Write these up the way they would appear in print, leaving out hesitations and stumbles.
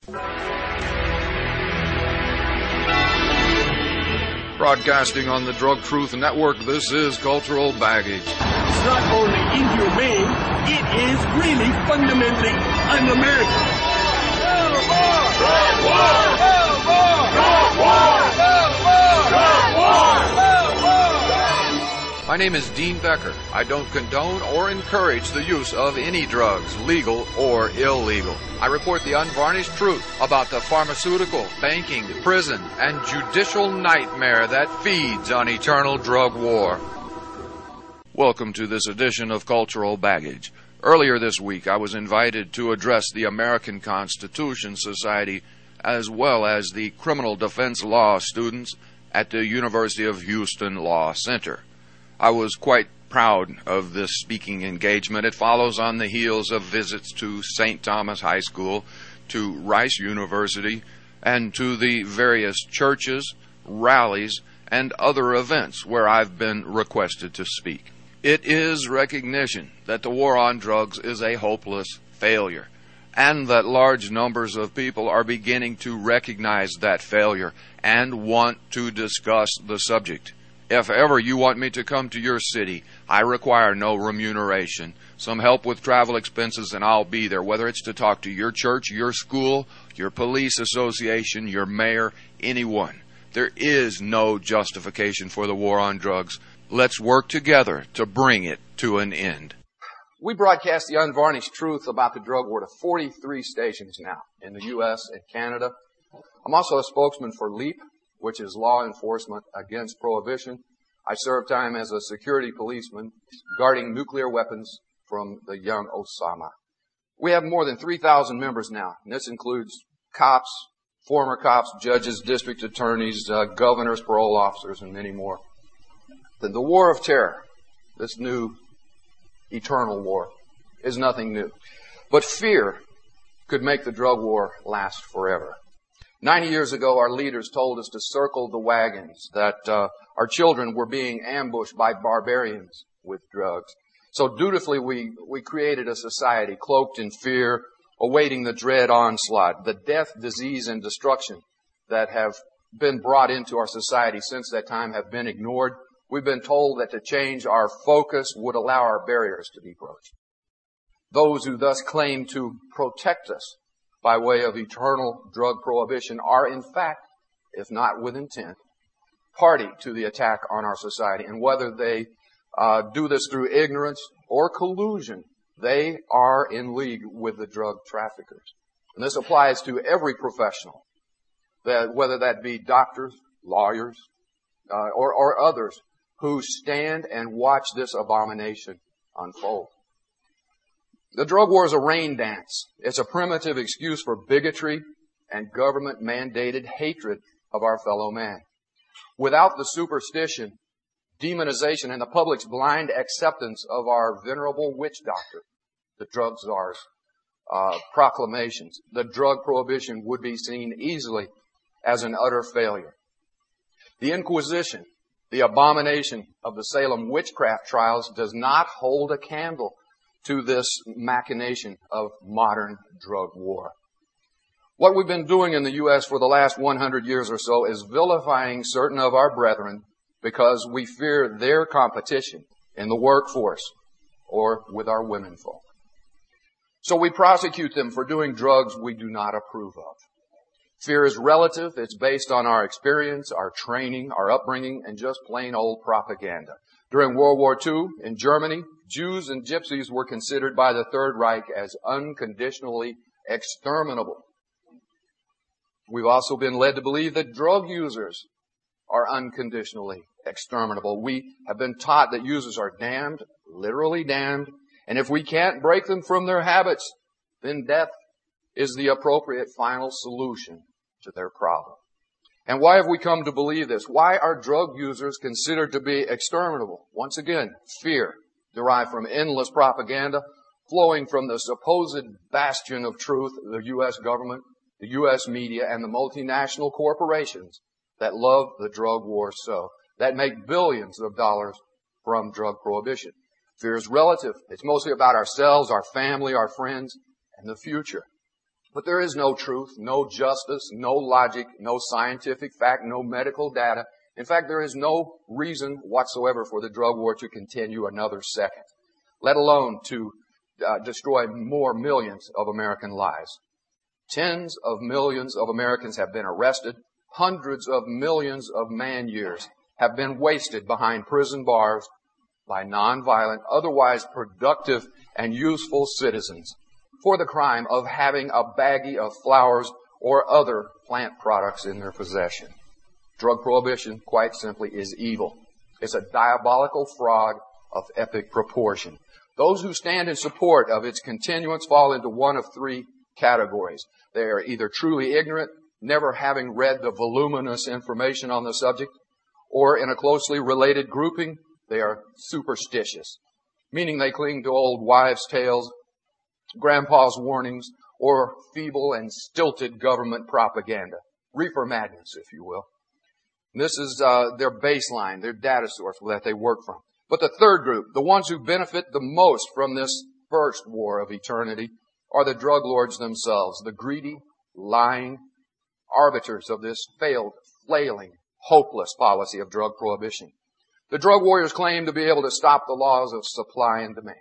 Broadcasting on the Drug Truth Network, this is Cultural Baggage. It's not only inhumane, it is really fundamentally un-American. Drug war! Drug war! Drug war! Drug war! Drug war! Drug war! My name is Dean Becker. I don't condone or encourage the use of any drugs, legal or illegal. I report the unvarnished truth about the pharmaceutical, banking, prison, and judicial nightmare that feeds on eternal drug war. Welcome to this edition of Cultural Baggage. Earlier this week, I was invited to address the American Constitution Society as well as the criminal defense law students at the University of Houston Law Center. I was quite proud of this speaking engagement. It follows on the heels of visits to St. Thomas High School, to Rice University, and to the various churches, rallies, and other events where I've been requested to speak. It is recognition that the war on drugs is a hopeless failure, and that large numbers of people are beginning to recognize that failure and want to discuss the subject. If ever you want me to come to your city, I require no remuneration. Some help with travel expenses and I'll be there, whether it's to talk to your church, your school, your police association, your mayor, anyone. There is no justification for the war on drugs. Let's work together to bring it to an end. We broadcast the unvarnished truth about the drug war to 43 stations now in the U.S. and Canada. I'm also a spokesman for LEAP, which is Law Enforcement Against Prohibition. I served time as a security policeman guarding nuclear weapons from the young Osama. We have more than 3,000 members now, and this includes cops, former cops, judges, district attorneys, governors, parole officers, and many more. The war of terror, this new eternal war, is nothing new. But fear could make the drug war last forever. 90 years ago, our leaders told us to circle the wagons, that our children were being ambushed by barbarians with drugs. So dutifully, we created a society cloaked in fear, awaiting the dread onslaught, the death, disease, and destruction that have been brought into our society since that time have been ignored. We've been told that to change our focus would allow our barriers to be broached. Those who thus claim to protect us by way of eternal drug prohibition are in fact, if not with intent, party to the attack on our society. And whether they do this through ignorance or collusion, they are in league with the drug traffickers. And this applies to every professional, whether that be doctors, lawyers, or others who stand and watch this abomination unfold. The drug war is a rain dance. It's a primitive excuse for bigotry and government-mandated hatred of our fellow man. Without the superstition, demonization, and the public's blind acceptance of our venerable witch doctor, the drug czar's proclamations, the drug prohibition would be seen easily as an utter failure. The Inquisition, the abomination of the Salem witchcraft trials, does not hold a candle to this machination of modern drug war. What we've been doing in the U.S. for the last 100 years or so is vilifying certain of our brethren because we fear their competition in the workforce or with our women folk. So we prosecute them for doing drugs we do not approve of. Fear is relative. It's based on our experience, our training, our upbringing, and just plain old propaganda. During World War II in Germany, Jews and Gypsies were considered by the Third Reich as unconditionally exterminable. We've also been led to believe that drug users are unconditionally exterminable. We have been taught that users are damned, literally damned, and if we can't break them from their habits, then death is the appropriate final solution to their problem. And why have we come to believe this? Why are drug users considered to be exterminable? Once again, fear derived from endless propaganda flowing from the supposed bastion of truth, the U.S. government, the U.S. media, and the multinational corporations that love the drug war so, that make billions of dollars from drug prohibition. Fear is relative. It's mostly about ourselves, our family, our friends, and the future. But there is no truth, no justice, no logic, no scientific fact, no medical data. In fact, there is no reason whatsoever for the drug war to continue another second, let alone to destroy more millions of American lives. Tens of millions of Americans have been arrested. Hundreds of millions of man-years have been wasted behind prison bars by nonviolent, otherwise productive and useful citizens for the crime of having a baggie of flowers or other plant products in their possession. Drug prohibition, quite simply, is evil. It's a diabolical fraud of epic proportion. Those who stand in support of its continuance fall into one of three categories. They are either truly ignorant, never having read the voluminous information on the subject, or in a closely related grouping, they are superstitious, meaning they cling to old wives' tales, grandpa's warnings, or feeble and stilted government propaganda. Reefer madness, if you will. This is their baseline, their data source that they work from. But the third group, the ones who benefit the most from this first war of eternity, are the drug lords themselves, the greedy, lying arbiters of this failed, flailing, hopeless policy of drug prohibition. The drug warriors claim to be able to stop the laws of supply and demand.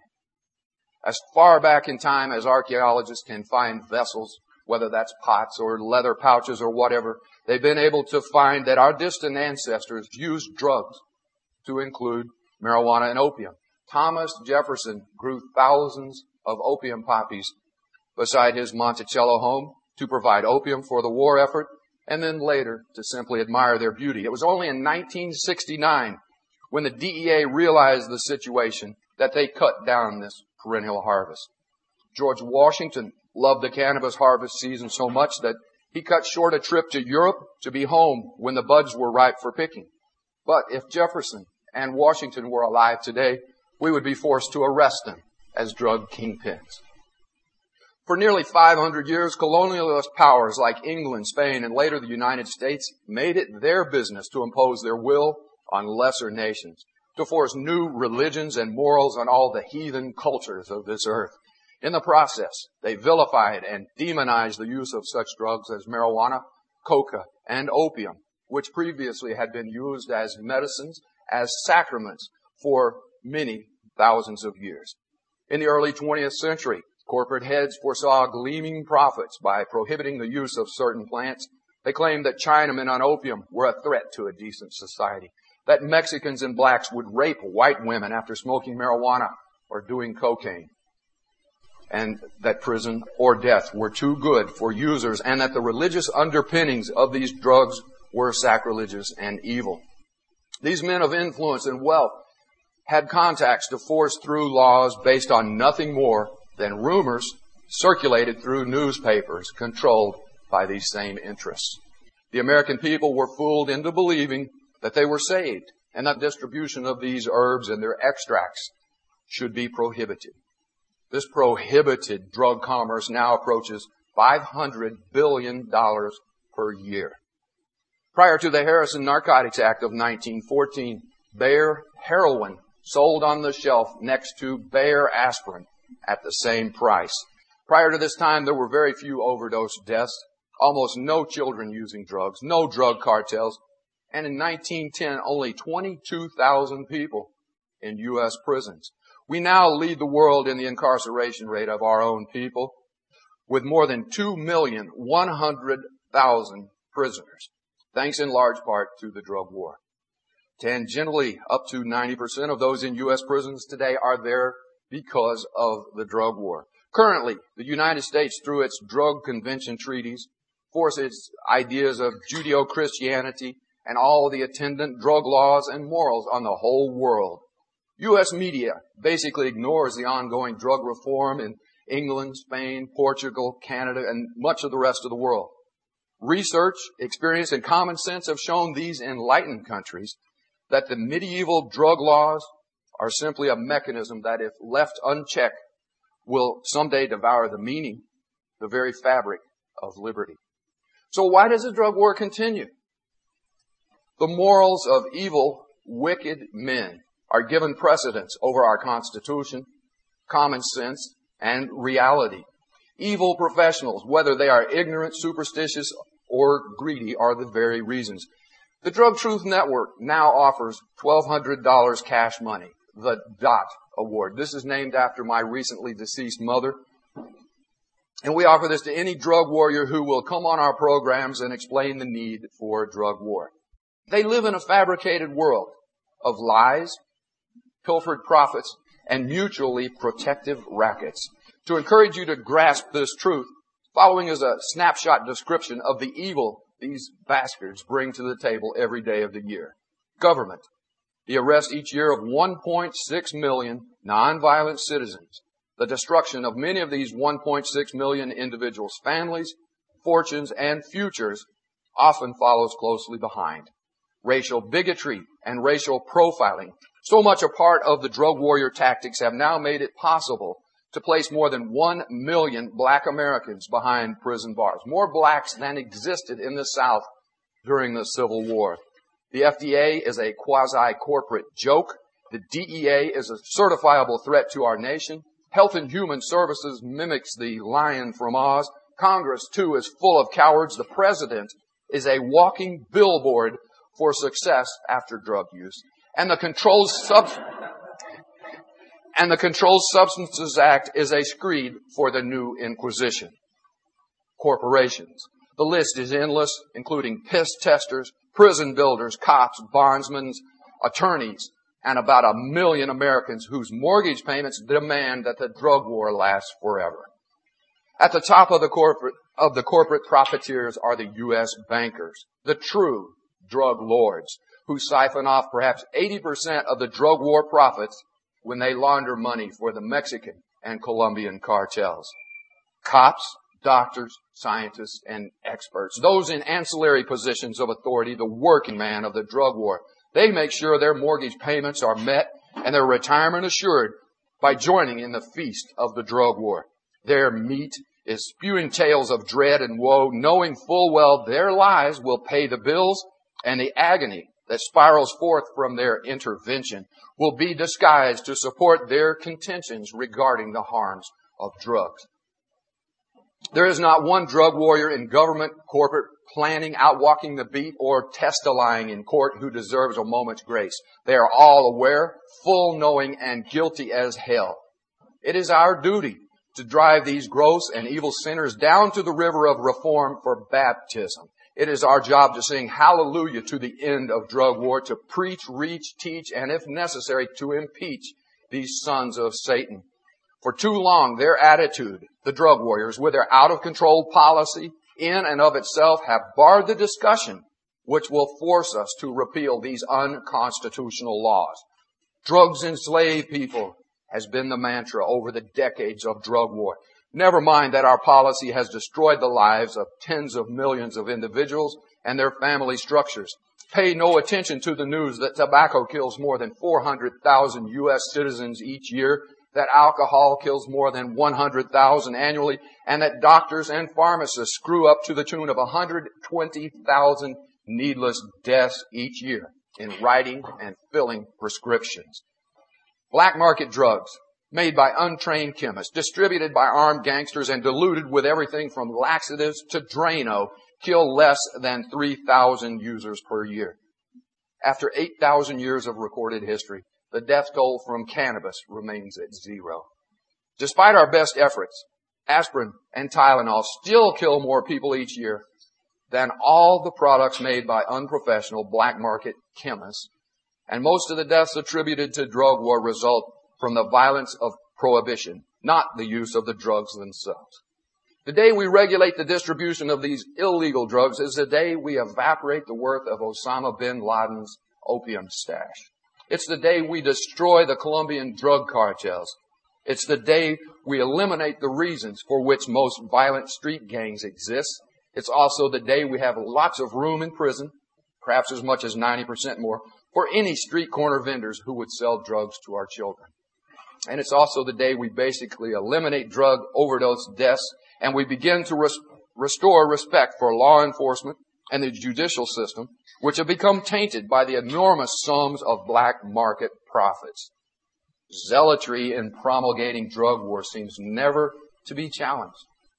As far back in time as archaeologists can find vessels, whether that's pots or leather pouches or whatever, they've been able to find that our distant ancestors used drugs to include marijuana and opium. Thomas Jefferson grew thousands of opium poppies beside his Monticello home to provide opium for the war effort, and then later to simply admire their beauty. It was only in 1969 when the DEA realized the situation that they cut down this perennial harvest. George Washington loved the cannabis harvest season so much that he cut short a trip to Europe to be home when the buds were ripe for picking. But if Jefferson and Washington were alive today, we would be forced to arrest them as drug kingpins. For nearly 500 years, colonialist powers like England, Spain, and later the United States made it their business to impose their will on lesser nations, to force new religions and morals on all the heathen cultures of this earth. In the process, they vilified and demonized the use of such drugs as marijuana, coca, and opium, which previously had been used as medicines, as sacraments for many thousands of years. In the early 20th century, corporate heads foresaw gleaming profits by prohibiting the use of certain plants. They claimed that Chinamen on opium were a threat to a decent society, that Mexicans and blacks would rape white women after smoking marijuana or doing cocaine, and that prison or death were too good for users, and that the religious underpinnings of these drugs were sacrilegious and evil. These men of influence and wealth had contacts to force through laws based on nothing more than rumors circulated through newspapers controlled by these same interests. The American people were fooled into believing that they were saved and that distribution of these herbs and their extracts should be prohibited. This prohibited drug commerce now approaches $500 billion per year. Prior to the Harrison Narcotics Act of 1914, Bayer heroin sold on the shelf next to Bayer aspirin at the same price. Prior to this time, there were very few overdose deaths, almost no children using drugs, no drug cartels, and in 1910, only 22,000 people in U.S. prisons. We now lead the world in the incarceration rate of our own people, with more than 2,100,000 prisoners, thanks in large part to the drug war. Tangentially, up to 90% of those in U.S. prisons today are there because of the drug war. Currently, the United States, through its drug convention treaties, forces ideas of Judeo-Christianity and all the attendant drug laws and morals on the whole world. U.S. media basically ignores the ongoing drug reform in England, Spain, Portugal, Canada, and much of the rest of the world. Research, experience, and common sense have shown these enlightened countries that the medieval drug laws are simply a mechanism that, if left unchecked, will someday devour the meaning, the very fabric of liberty. So why does the drug war continue? The morals of evil, wicked men are given precedence over our Constitution, common sense, and reality. Evil professionals, whether they are ignorant, superstitious, or greedy, are the very reasons. The Drug Truth Network now offers $1,200 cash money, the DOT Award. This is named after my recently deceased mother. And we offer this to any drug warrior who will come on our programs and explain the need for drug war. They live in a fabricated world of lies, pilfered profits, and mutually protective rackets. To encourage you to grasp this truth, following is a snapshot description of the evil these bastards bring to the table every day of the year. Government. The arrest each year of 1.6 million nonviolent citizens. The destruction of many of these 1.6 million individuals' families, fortunes, and futures often follows closely behind. Racial bigotry and racial profiling, so much a part of the drug warrior tactics, have now made it possible to place more than 1 million black Americans behind prison bars. More blacks than existed in the South during the Civil War. The FDA is a quasi-corporate joke. The DEA is a certifiable threat to our nation. Health and Human Services mimics the Lion from Oz. Congress, too, is full of cowards. The President is a walking billboard for success after drug use. And the Controlled Substances Act is a screed for the new Inquisition. Corporations. The list is endless, including piss testers, prison builders, cops, bondsmen, attorneys, and about 1 million Americans whose mortgage payments demand that the drug war lasts forever. At the top of the corporate profiteers are the U.S. bankers, the true drug lords, who siphon off perhaps 80% of the drug war profits when they launder money for the Mexican and Colombian cartels. Cops, doctors, scientists, and experts, those in ancillary positions of authority, the working man of the drug war, they make sure their mortgage payments are met and their retirement assured by joining in the feast of the drug war. Their meat is spewing tales of dread and woe, knowing full well their lies will pay the bills, and the agony that spirals forth from their intervention will be disguised to support their contentions regarding the harms of drugs. There is not one drug warrior in government, corporate, planning, outwalking the beat, or testifying in court who deserves a moment's grace. They are all aware, full knowing, and guilty as hell. It is our duty to drive these gross and evil sinners down to the river of reform for baptism. It is our job to sing hallelujah to the end of drug war, to preach, reach, teach, and if necessary, to impeach these sons of Satan. For too long, their attitude, the drug warriors, with their out-of-control policy, in and of itself, have barred the discussion which will force us to repeal these unconstitutional laws. Drugs enslave people has been the mantra over the decades of drug war. Never mind that our policy has destroyed the lives of tens of millions of individuals and their family structures. Pay no attention to the news that tobacco kills more than 400,000 U.S. citizens each year, that alcohol kills more than 100,000 annually, and that doctors and pharmacists screw up to the tune of 120,000 needless deaths each year in writing and filling prescriptions. Black market drugs made by untrained chemists, distributed by armed gangsters, and diluted with everything from laxatives to Drano, kill less than 3,000 users per year. After 8,000 years of recorded history, the death toll from cannabis remains at 0. Despite our best efforts, aspirin and Tylenol still kill more people each year than all the products made by unprofessional black market chemists. And most of the deaths attributed to drug war result from the violence of prohibition, not the use of the drugs themselves. The day we regulate the distribution of these illegal drugs is the day we evaporate the worth of Osama bin Laden's opium stash. It's the day we destroy the Colombian drug cartels. It's the day we eliminate the reasons for which most violent street gangs exist. It's also the day we have lots of room in prison, perhaps as much as 90% more, for any street corner vendors who would sell drugs to our children. And it's also the day we basically eliminate drug overdose deaths and we begin to restore respect for law enforcement and the judicial system, which have become tainted by the enormous sums of black market profits. Zealotry in promulgating drug war seems never to be challenged.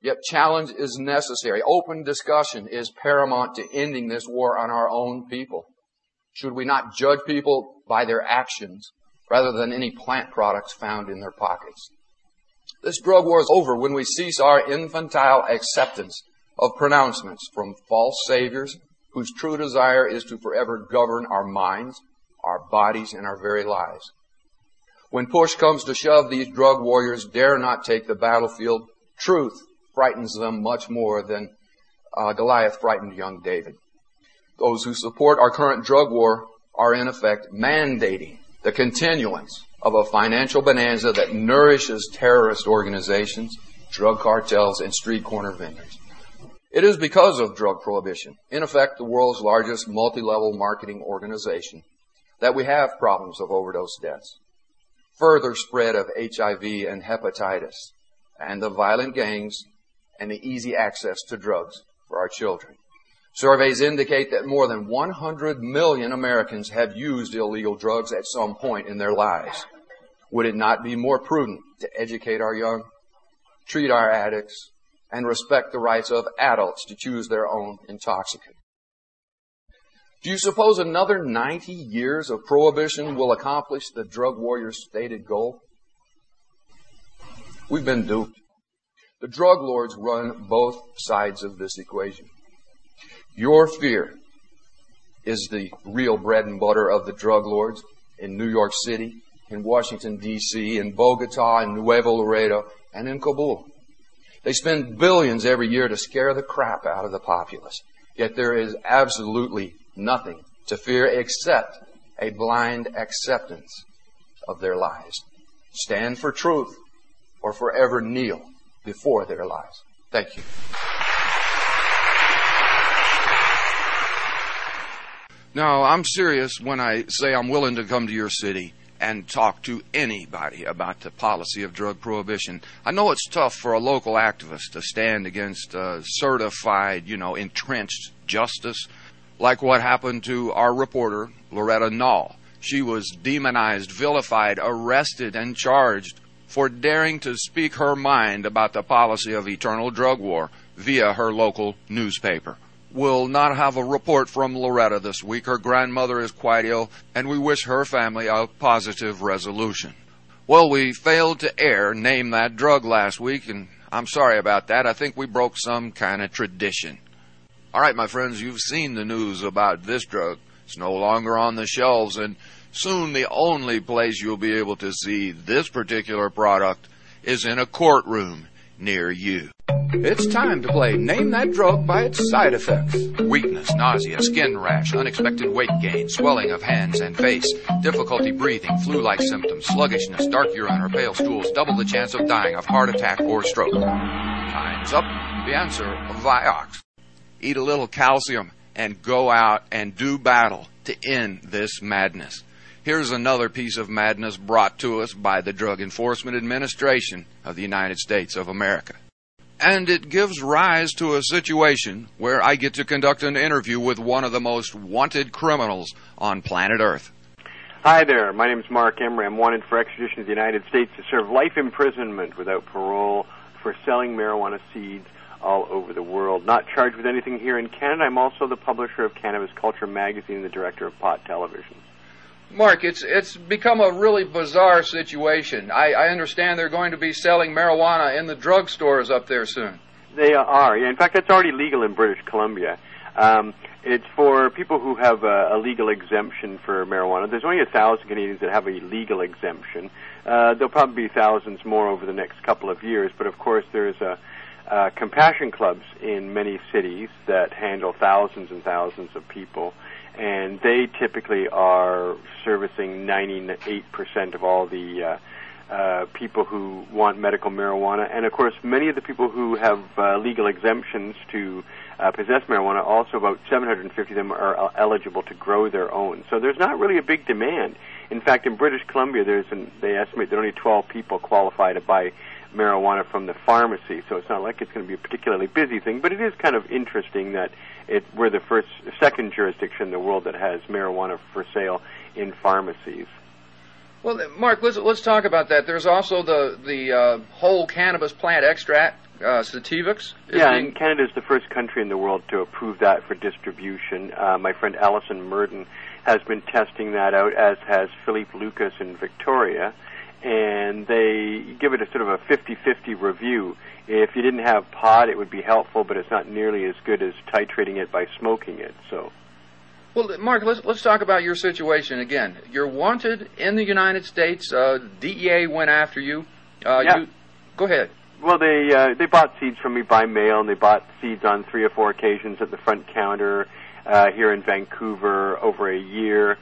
Yet challenge is necessary. Open discussion is paramount to ending this war on our own people. Should we not judge people by their actions rather than any plant products found in their pockets? This drug war is over when we cease our infantile acceptance of pronouncements from false saviors whose true desire is to forever govern our minds, our bodies, and our very lives. When push comes to shove, these drug warriors dare not take the battlefield. Truth frightens them much more than Goliath frightened young David. Those who support our current drug war are in effect mandating the continuance of a financial bonanza that nourishes terrorist organizations, drug cartels, and street corner vendors. It is because of drug prohibition, in effect the world's largest multi-level marketing organization, that we have problems of overdose deaths, further spread of HIV and hepatitis, and the violent gangs, and the easy access to drugs for our children. Surveys indicate that more than 100 million Americans have used illegal drugs at some point in their lives. Would it not be more prudent to educate our young, treat our addicts, and respect the rights of adults to choose their own intoxicant? Do you suppose another 90 years of prohibition will accomplish the drug warrior's stated goal? We've been duped. The drug lords run both sides of this equation. Your fear is the real bread and butter of the drug lords in New York City, in Washington, D.C., in Bogota, in Nuevo Laredo, and in Kabul. They spend billions every year to scare the crap out of the populace. Yet there is absolutely nothing to fear except a blind acceptance of their lies. Stand for truth or forever kneel before their lies. Thank you. Now, I'm serious when I say I'm willing to come to your city and talk to anybody about the policy of drug prohibition. I know it's tough for a local activist to stand against certified, entrenched justice, like what happened to our reporter, Loretta Nall. She was demonized, vilified, arrested, and charged for daring to speak her mind about the policy of eternal drug war via her local newspaper. We'll not have a report from Loretta this week. Her grandmother is quite ill, and we wish her family a positive resolution. Well, we failed to air Name That Drug last week, and I'm sorry about that. I think we broke some kind of tradition. All right, my friends, you've seen the news about this drug. It's no longer on the shelves, and soon the only place you'll be able to see this particular product is in a courtroom near you. It's time to play Name That Drug by its side effects. Weakness, nausea, skin rash, unexpected weight gain, swelling of hands and face, difficulty breathing, flu-like symptoms, sluggishness, dark urine or pale stools, double the chance of dying of heart attack or stroke. Time's up. The answer, Vioxx. Eat a little calcium and go out and do battle to end this madness. Here's another piece of madness brought to us by the Drug Enforcement Administration of the United States of America. And it gives rise to a situation where I get to conduct an interview with one of the most wanted criminals on planet Earth. Hi there, my name is Mark Emery. I'm wanted for extradition to the United States to serve life imprisonment without parole for selling marijuana seeds all over the world. Not charged with anything here in Canada. I'm also the publisher of Cannabis Culture magazine and the director of Pot Television. Mark, it's become a really bizarre situation. I understand they're going to be selling marijuana in the drugstores up there soon. They are. Yeah, in fact, that's already legal in British Columbia. It's for people who have a legal exemption for marijuana. There's only 1,000 Canadians that have a legal exemption. There'll probably be thousands more over the next couple of years, but of course there's compassion clubs in many cities that handle thousands and thousands of people, and they typically are servicing 98% of all the people who want medical marijuana. And of course, many of the people who have legal exemptions to possess marijuana, also about 750 of them are eligible to grow their own. So there's not really a big demand. In fact, in British Columbia, they estimate that only 12 people qualify to buy marijuana from the pharmacy, so it's not like it's going to be a particularly busy thing, but it is kind of interesting that we're the second jurisdiction in the world that has marijuana for sale in pharmacies. Well, Mark, let's talk about that. There's also the whole cannabis plant extract Sativex? And Canada is the first country in the world to approve that for distribution. My friend Alison Murden has been testing that out, as has Philippe Lucas in Victoria, and they give it a sort of a 50-50 review. If you didn't have pot, it would be helpful, but it's not nearly as good as titrating it by smoking it. So, well, Mark, let's talk about your situation again. You're wanted in the United States. DEA went after you. Go ahead. Well, they bought seeds from me by mail, and they bought seeds on 3 or 4 occasions at the front counter here in Vancouver over a year.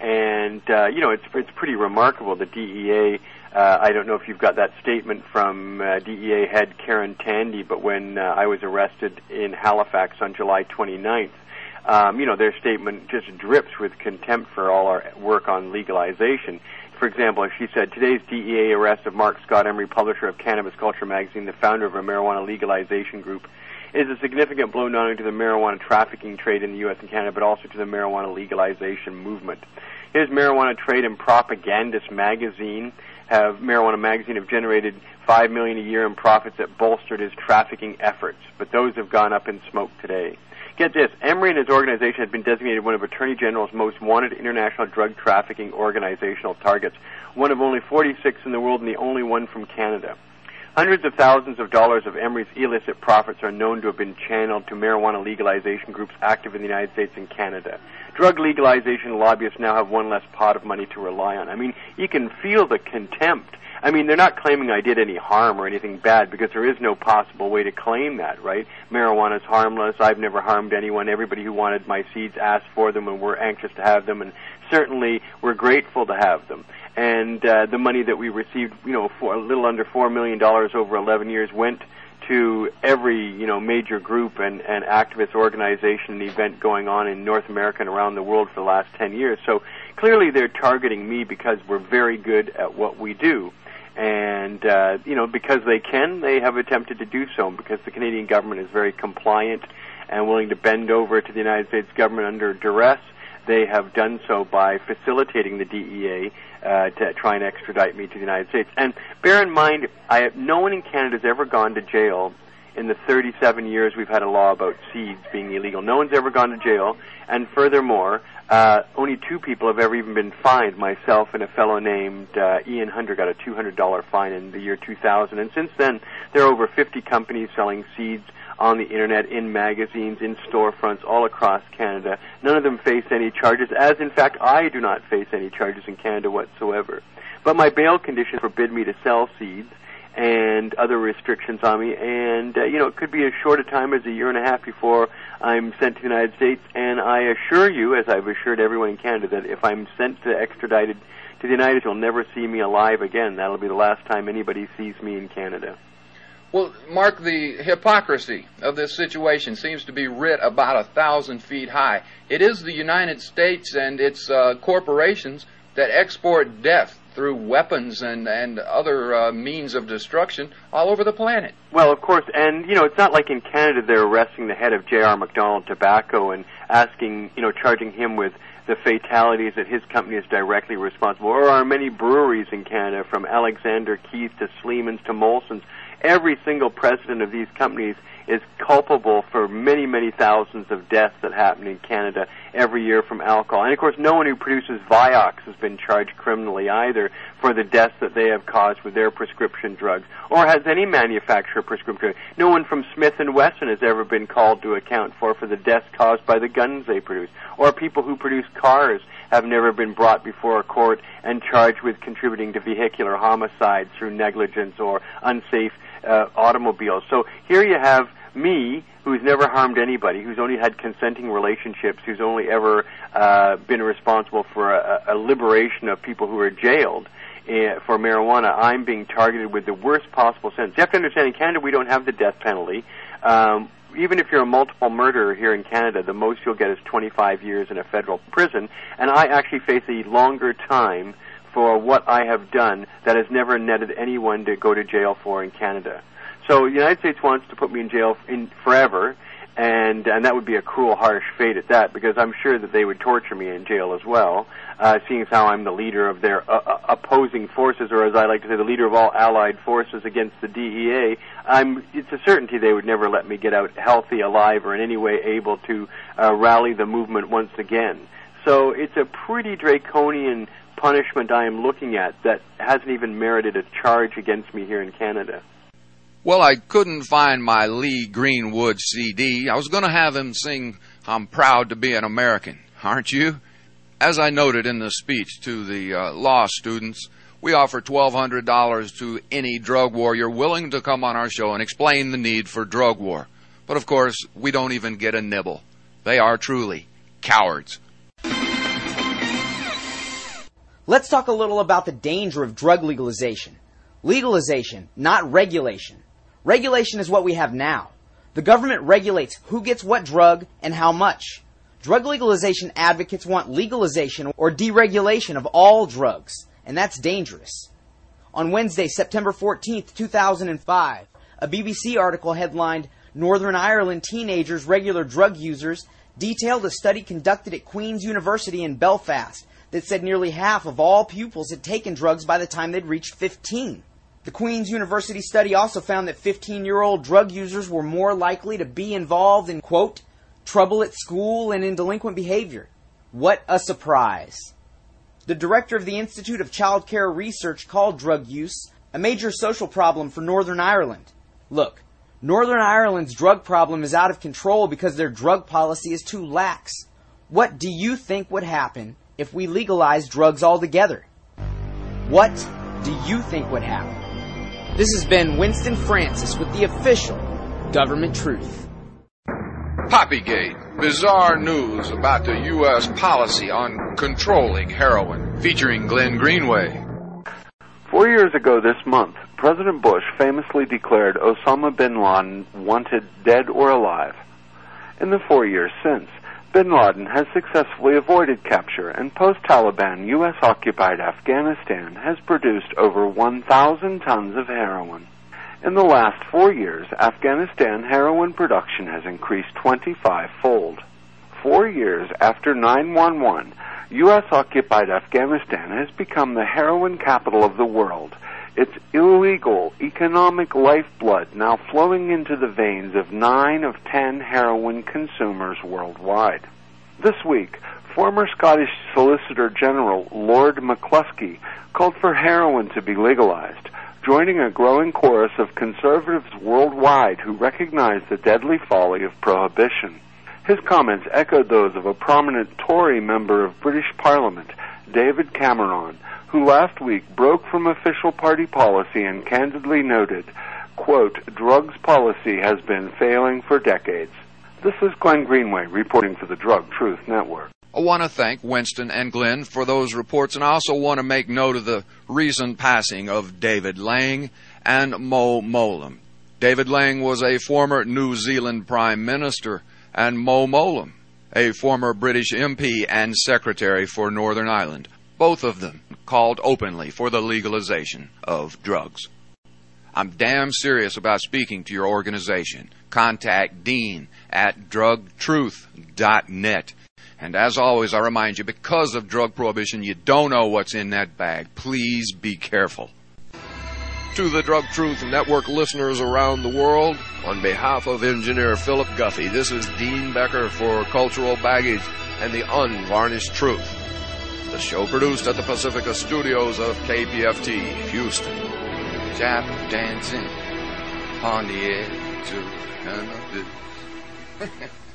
And it's pretty remarkable. The DEA. I don't know if you've got that statement from DEA head Karen Tandy, but when I was arrested in Halifax on July 29th, their statement just drips with contempt for all our work on legalization. For example, she said, today's DEA arrest of Mark Scott Emery, publisher of Cannabis Culture magazine, the founder of a marijuana legalization group, is a significant blow not only to the marijuana trafficking trade in the U.S. and Canada, but also to the marijuana legalization movement. His Marijuana Trade and Propagandist magazine Marijuana Magazine have generated $5 million a year in profits that bolstered his trafficking efforts, but those have gone up in smoke today. Get this, Emery and his organization have been designated one of Attorney General's most wanted international drug trafficking organizational targets, one of only 46 in the world and the only one from Canada. Hundreds of thousands of dollars of Emery's illicit profits are known to have been channeled to marijuana legalization groups active in the United States and Canada. Drug legalization lobbyists now have one less pot of money to rely on. I mean, you can feel the contempt. I mean, they're not claiming I did any harm or anything bad, because there is no possible way to claim that, right? Marijuana's harmless. I've never harmed anyone. Everybody who wanted my seeds asked for them, and we're anxious to have them, and certainly we're grateful to have them. And the money that we received, for a little under $4 million over 11 years went to every, major group and activist organization and event going on in North America and around the world for the last 10 years. So clearly they're targeting me because we're very good at what we do. And, because they have attempted to do so, because the Canadian government is very compliant and willing to bend over to the United States government under duress. They have done so by facilitating the DEA to try and extradite me to the United States. And bear in mind, no one in Canada has ever gone to jail in the 37 years we've had a law about seeds being illegal. No one's ever gone to jail. And furthermore, only 2 people have ever even been fined. Myself and a fellow named Ian Hunter got a $200 fine in the year 2000. And since then, there are over 50 companies selling seeds on the internet, in magazines, in storefronts all across Canada. None of them face any charges, as in fact I do not face any charges in Canada whatsoever. But my bail conditions forbid me to sell seeds and other restrictions on me, and it could be as short a time as a year and a half before I'm sent to the United States. And I assure you, as I've assured everyone in Canada, that if I'm extradited to the United States, you'll never see me alive again. That'll be the last time anybody sees me in Canada. Well, Mark, the hypocrisy of this situation seems to be writ about 1,000 feet high. It is the United States and its corporations that export death through weapons and other means of destruction all over the planet. Well, of course, and, it's not like in Canada they're arresting the head of J.R. McDonald Tobacco and asking, charging him with the fatalities that his company is directly responsible, or are many breweries in Canada, from Alexander Keith to Sleeman's to Molson's. Every single president of these companies is culpable for many, many thousands of deaths that happen in Canada every year from alcohol. And, of course, no one who produces Vioxx has been charged criminally either for the deaths that they have caused with their prescription drugs, or has any manufacturer prescription drugs. No one from Smith & Wesson has ever been called to account for the deaths caused by the guns they produce. Or people who produce cars have never been brought before a court and charged with contributing to vehicular homicide through negligence or unsafe automobiles. So here you have me, who's never harmed anybody, who's only had consenting relationships, who's only ever been responsible for a liberation of people who are jailed for marijuana. I'm being targeted with the worst possible sentence. You have to understand, in Canada we don't have the death penalty. Even if you're a multiple murderer here in Canada, the most you'll get is 25 years in a federal prison, and I actually face a longer time for what I have done that has never netted anyone to go to jail for in Canada. So the United States wants to put me in jail forever, And that would be a cruel, harsh fate at that, because I'm sure that they would torture me in jail as well, seeing as how I'm the leader of their opposing forces, or as I like to say, the leader of all allied forces against the DEA. It's a certainty they would never let me get out healthy, alive, or in any way able to rally the movement once again. So it's a pretty draconian punishment I am looking at that hasn't even merited a charge against me here in Canada. Well, I couldn't find my Lee Greenwood CD. I was going to have him sing "I'm Proud to Be an American," aren't you? As I noted in the speech to the law students, we offer $1,200 to any drug warrior willing to come on our show and explain the need for drug war. But of course, we don't even get a nibble. They are truly cowards. Let's talk a little about the danger of drug legalization. Legalization, not regulation. Regulation is what we have now. The government regulates who gets what drug and how much. Drug legalization advocates want legalization or deregulation of all drugs, and that's dangerous. On Wednesday, September 14th, 2005, a BBC article headlined, "Northern Ireland Teenagers Regular Drug Users," detailed a study conducted at Queen's University in Belfast that said nearly half of all pupils had taken drugs by the time they'd reached 15. The Queen's University study also found that 15-year-old drug users were more likely to be involved in, quote, trouble at school and in delinquent behavior. What a surprise. The director of the Institute of Child Care Research called drug use a major social problem for Northern Ireland. Look, Northern Ireland's drug problem is out of control because their drug policy is too lax. What do you think would happen if we legalized drugs altogether? What do you think would happen? This has been Winston Francis with the official Government Truth. Poppygate, bizarre news about the U.S. policy on controlling heroin, featuring Glenn Greenway. 4 years ago this month, President Bush famously declared Osama bin Laden wanted dead or alive. In the 4 years since, bin Laden has successfully avoided capture, and post-Taliban U.S.-occupied Afghanistan has produced over 1,000 tons of heroin. In the last 4 years, Afghanistan heroin production has increased 25-fold. 4 years after 9/11, U.S.-occupied Afghanistan has become the heroin capital of the world, its illegal economic lifeblood now flowing into the veins of 9 of 10 heroin consumers worldwide. This week, former Scottish Solicitor General Lord McCluskey called for heroin to be legalized, joining a growing chorus of conservatives worldwide who recognize the deadly folly of prohibition. His comments echoed those of a prominent Tory member of British Parliament, David Cameron, who last week broke from official party policy and candidly noted, quote, drugs policy has been failing for decades. This is Glenn Greenway reporting for the Drug Truth Network. I want to thank Winston and Glenn for those reports, and I also want to make note of the recent passing of David Lang and Mo Mowlam. David Lang was a former New Zealand Prime Minister, and Mo Mowlam, a former British MP and Secretary for Northern Ireland. Both of them called openly for the legalization of drugs. I'm damn serious about speaking to your organization. Contact Dean at drugtruth.net. And as always, I remind you, because of drug prohibition, you don't know what's in that bag. Please be careful. To the Drug Truth Network listeners around the world, on behalf of engineer Philip Guffey, this is Dean Becker for Cultural Baggage and the Unvarnished Truth. The show produced at the Pacifica Studios of KPFT, Houston. Tap dancing on the edge of cannabis.